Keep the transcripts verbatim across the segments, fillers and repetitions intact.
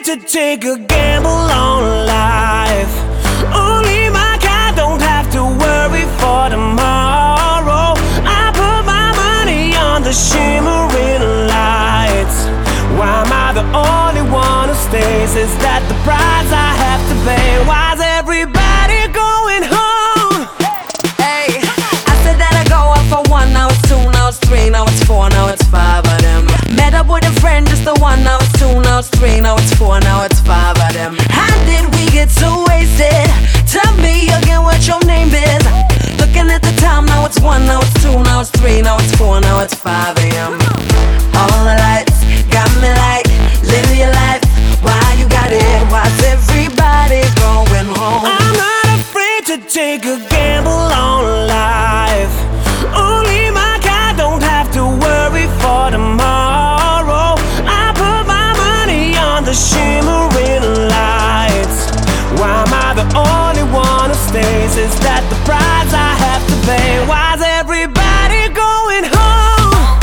to take a gamble on life. Only my kind don't have to worry for tomorrow. I put my money on the shimmering lights. Why am I the only one who stays? Is that the price I have to pay? Why's everybody going home? Hey, I said that I go out for one, now it's two, now it's three, now it's four, now it's five of them. Met up with a friend, just the one, now it's two, now it's three, now it's four, now it's five of them. How did we get so wasted? Tell me again what your name is. Looking at the time, now it's one, now it's two, now it's three, now it's four, now it's five a m All the lights got me like, live your life. Why you got it? Why's everybody going home? I'm not afraid to take a gamble on life. Only my kind don't have to worry for tomorrow. I put my money on the shimmering lights. Why am I the only one who stays? Is that the price I have to pay? Why's everybody going home?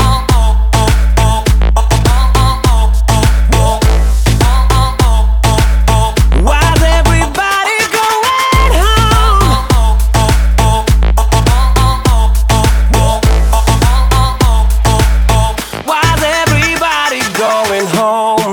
Why's everybody going home? Why's everybody going home?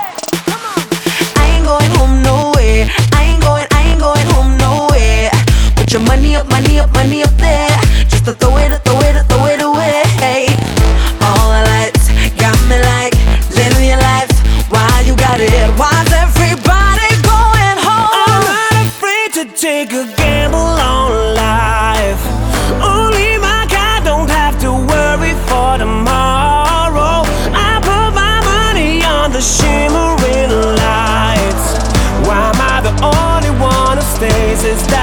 I ain't going home nowhere. I ain't going, I ain't going home nowhere. Put your money up, money up, money up there. Just to throw it, throw it, throw it away. All the lights got me like, live your life. Why you got it? Why's everybody going home? I'm not afraid to take a gamble on life. Only my kind don't have to worry for tomorrow. I put my money on the shimmering lights. Why am I the only one who stays? Is that